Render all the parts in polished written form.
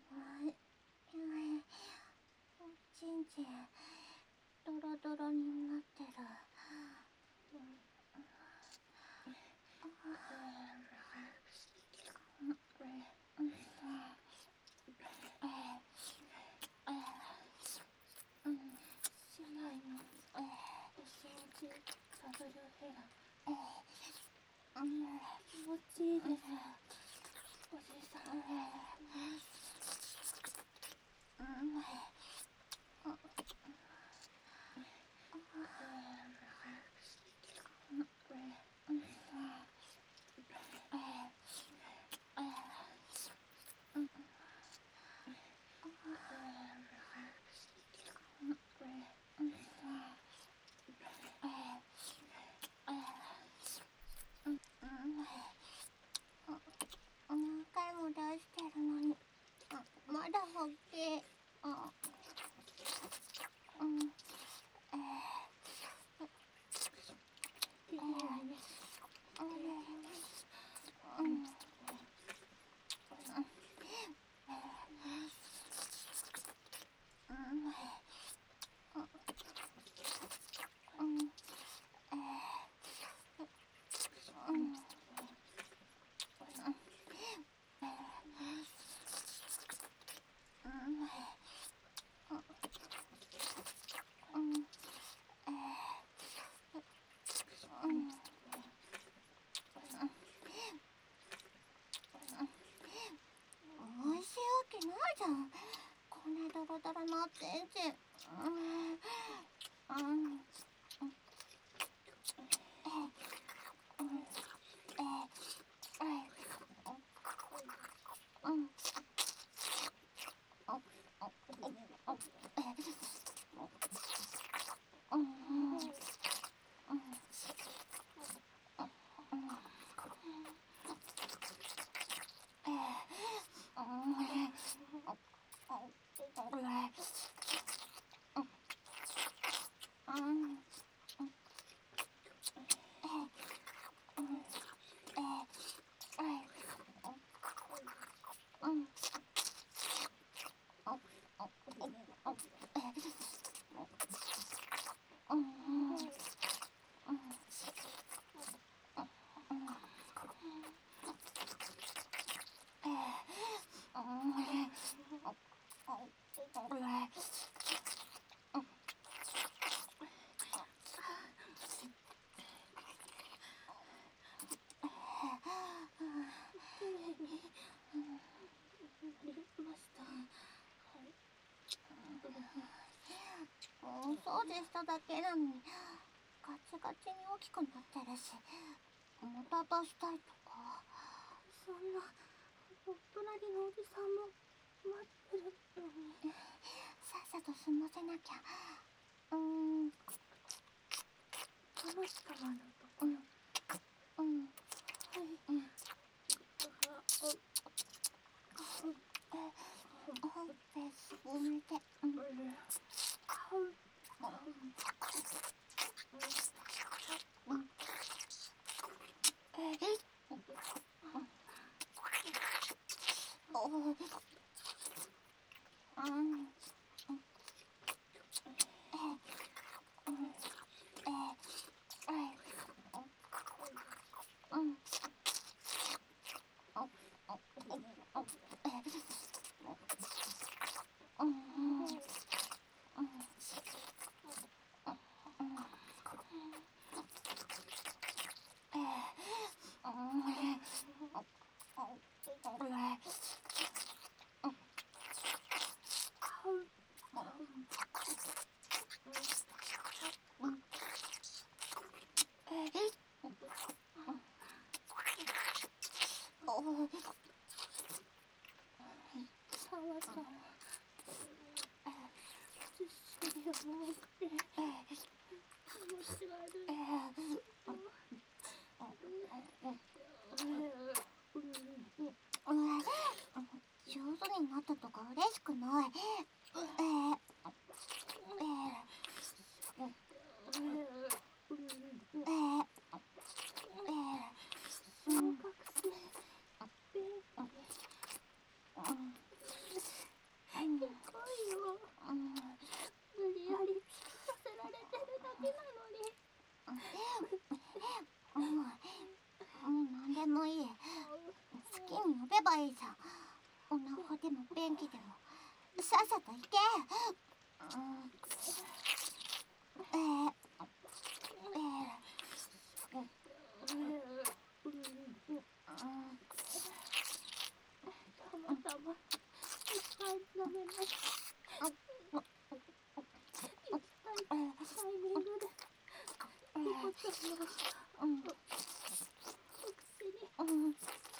おちんちんドロドロになってる。市内のお掃除ダブルヘア気持ちいいです、おじさん。何回も出してるのにまだ大きい。美味しいわけないじゃん、こんなドロドロのチンチン。お掃除しただけなのにガチガチに大きくなってるし、また出したいとか。そんな、お隣のおじさんも待ってるのに。さっさと済ませなきゃ。神様のところ。ほっぺすぼめて。上手になったとか嬉しくない。小学生元気でもさっさと行け。たまたまいっぱい飲めます。行きたいタイミングでリコちゃんのお口に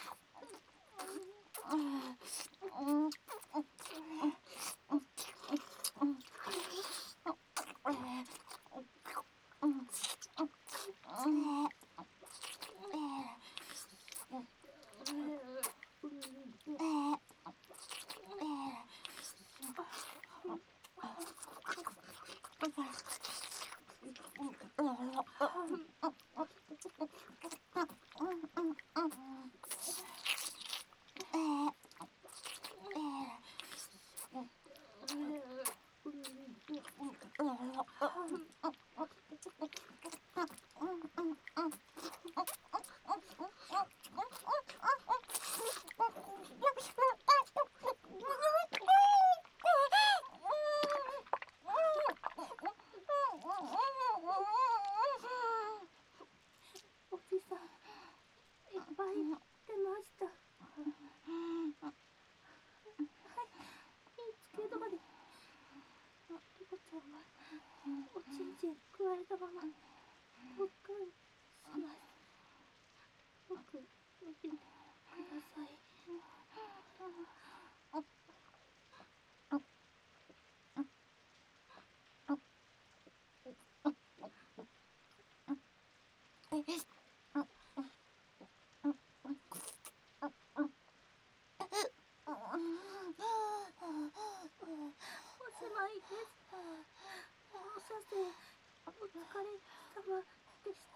おじさんいっぱい出ました。見つけ通りリコちゃんはおちんちんくわえたまま特訓します。僕見ててください。おしまいです。放射線お疲れ様でした。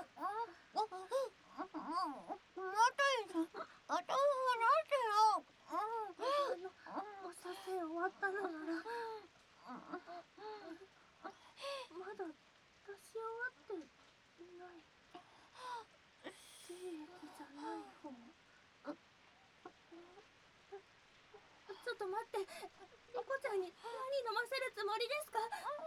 放射線終わったのならまだ出し終わっていない精液じゃない方。ちょっと待って、リコちゃんに何飲ませるつもりですか？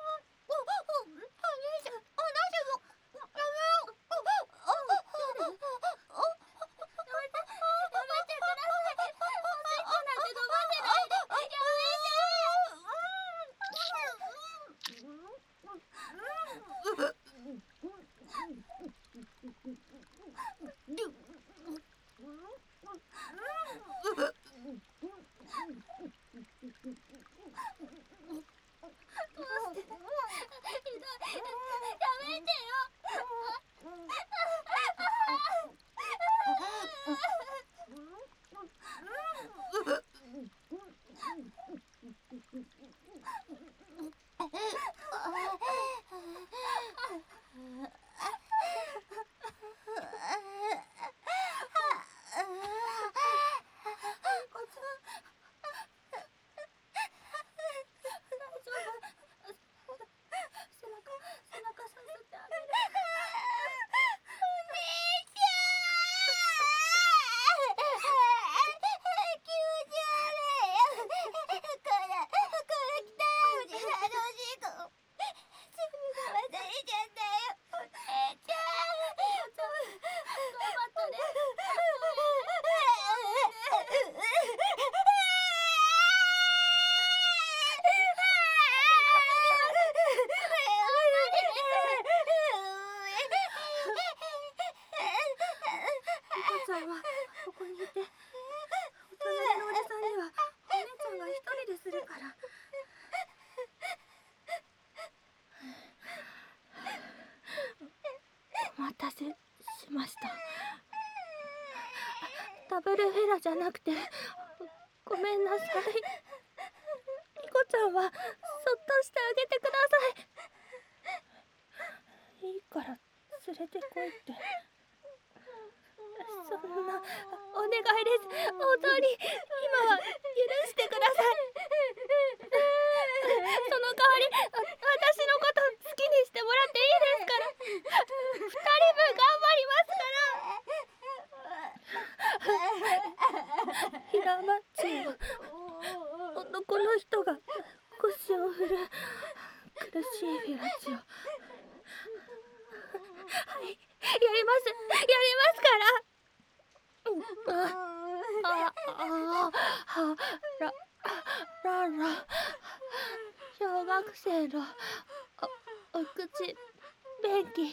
ここにいて、お隣のおじさんにはお姉ちゃんが一人でするから。お待たせしました。ダブルフェラじゃなくてごめんなさい。リコちゃんはそっとしてあげてください。いいから連れてこいって。そんなお願いです。本当に今は許してください。その代わり私のこと好きにしてもらっていいですから。2人分頑張りますから。平町をこの人が腰を振る苦しいフェラチオ。はい、やりますから。ララ、小学生のお口便器。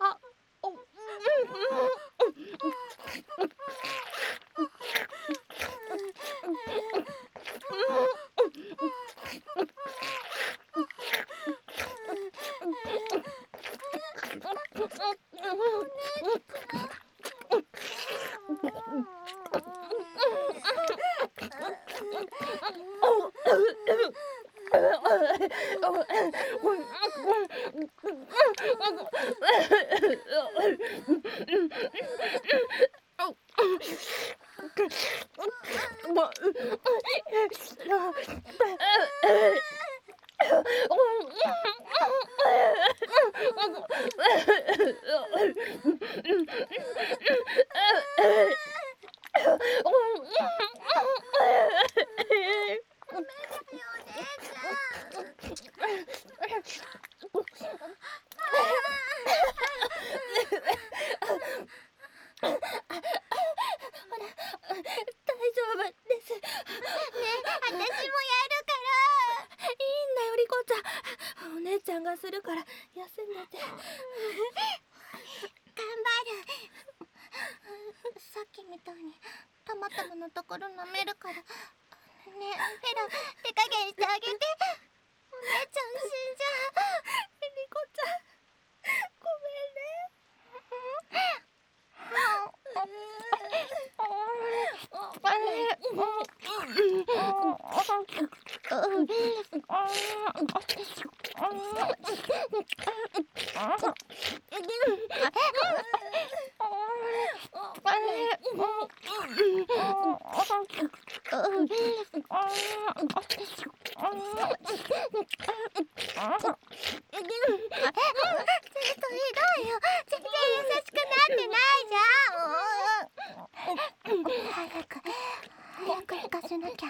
するから休んでて。頑張る。さっきみたいにたまたまのところ舐めるから。ねえフェラ、手加減してあげて。お姉ちゃん死んじゃう。 リコちゃんご早く行かせなきゃ。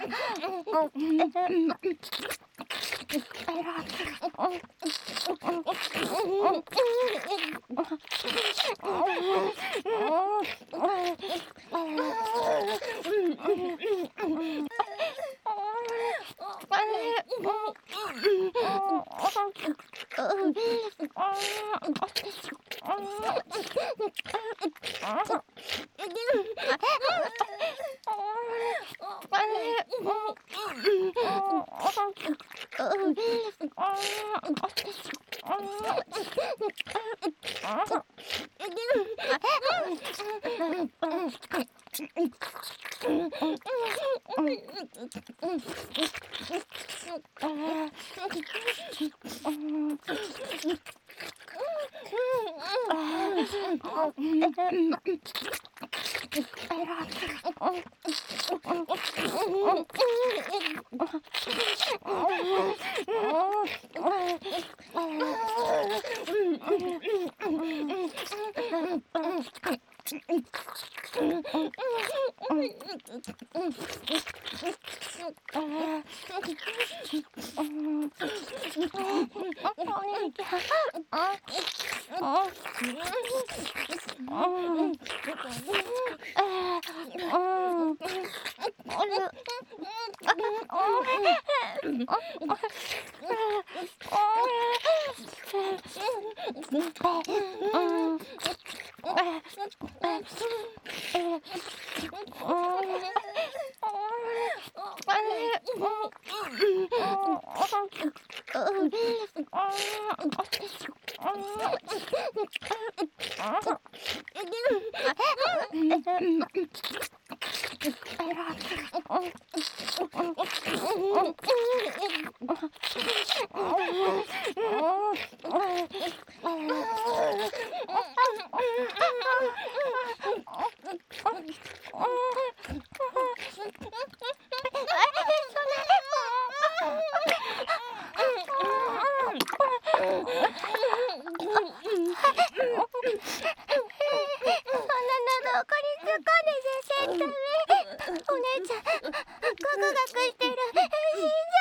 お姉ちゃんガクガクしてる。死んじゃ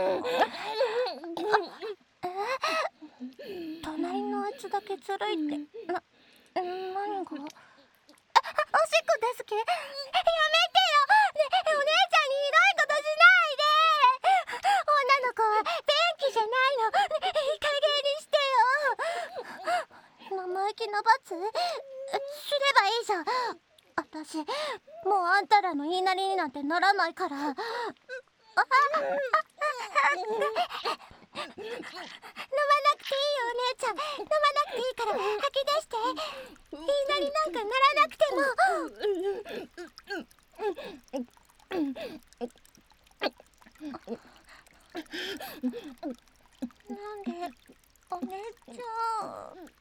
隣のあいつだけずるいって何が？おしっこ出す気？やめてよ。ねえ、お姉ちゃんにひどいことしないで。女の子は便器じゃないの。ねえ、いい加減にしてよ。生意気な罰すればいいじゃん。私もうあんたらの言いなりになんてならないから。飲まなくていいよ、お姉ちゃん。飲まなくていいから吐き出して。言いなりなんかならなくても。なんでお姉ちゃん。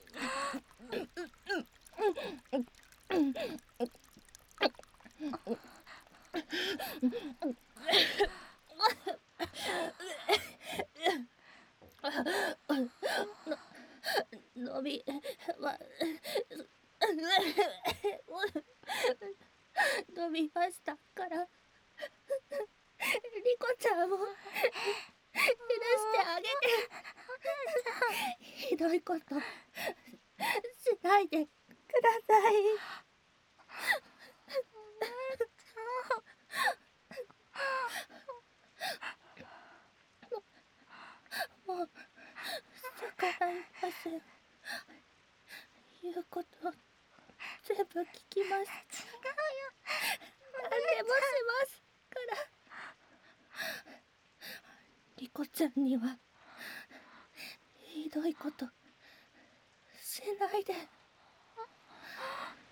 伸びは伸びましたからリコちゃんを許してあげて。ひどいことしないでください。もう逆らいません。言うこと全部聞きます。違うよ。何でもしますから。リコちゃんにはひどいことしないで。